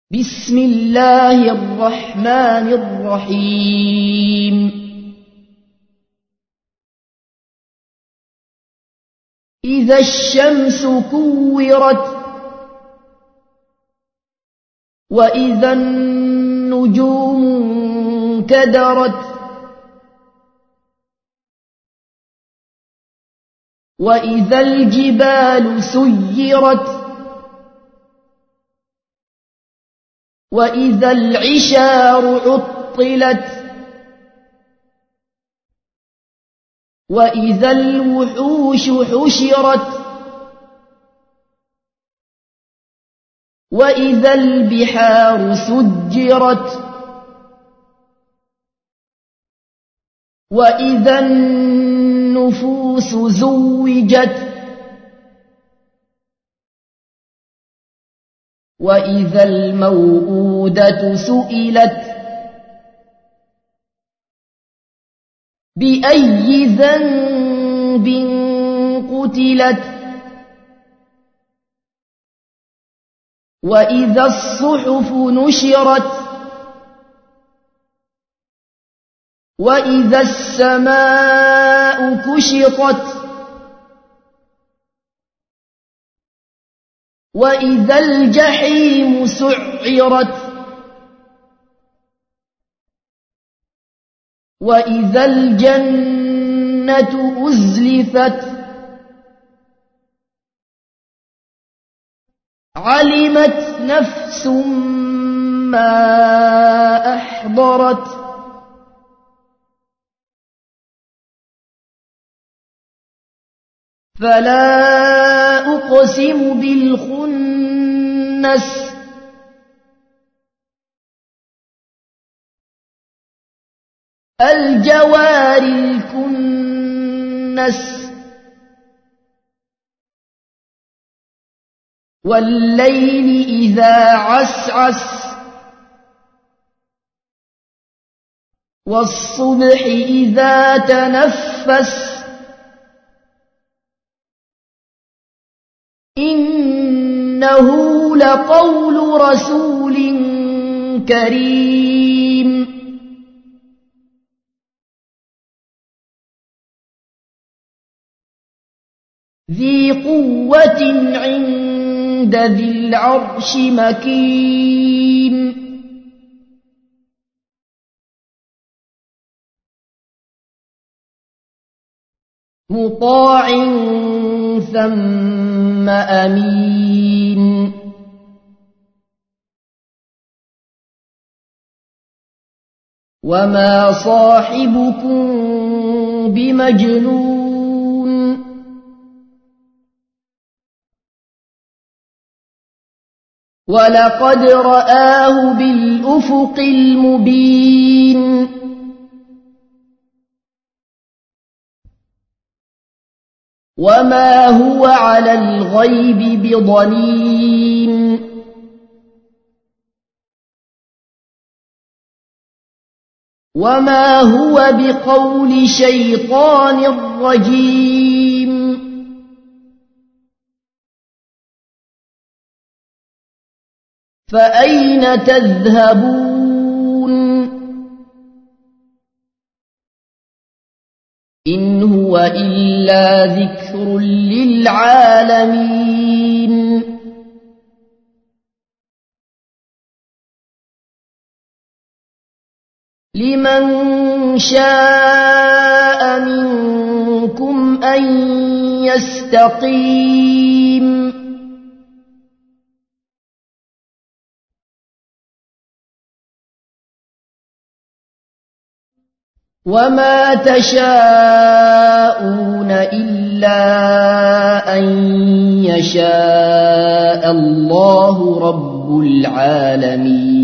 بسم الله الرحمن الرحيم إذا الشمس كورت وإذا النجوم انكدرت وإذا الجبال سيرت وإذا العشار عطلت وإذا الوحوش حشرت وإذا البحار سجرت وإذا النفوس زوجت وإذا الموءودة سئلت بأي ذنب قتلت وإذا الصحف نشرت وإذا السماء كشطت وإذا الجحيم سعرت وإذا الجنة أزلفت علمت نفس ما أحضرت فلا أقسم بالخنس الجوار الكنس والليل إذا عسعس والصبح إذا تنفس إنه لقول رسول كريم ذي قوة عند ذي العرش مكين مطاع ثم أمين وما صاحبكم بمجنون ولقد رآه بالأفق المبين وما هو على الغيب بضنين وما هو بقول شيطان رجيم فأين تذهبون إن هو إلا ذكر للعالمين لمن شاء منكم أن يستقيم وما تشاءون إلا أن يشاء الله رب العالمين